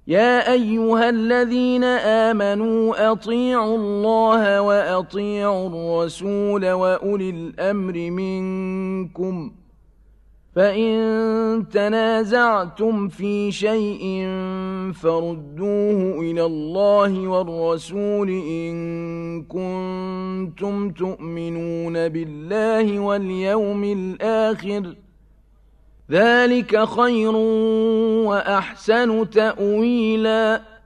يا أيها الذين آمنوا أطيعوا الله وأطيعوا الرسول وأولي الأمر منكم فإن تنازعتم في شيء فردوه إلى الله والرسول إن كنتم تؤمنون بالله واليوم الآخر ذلك خير وأحسن تأويلا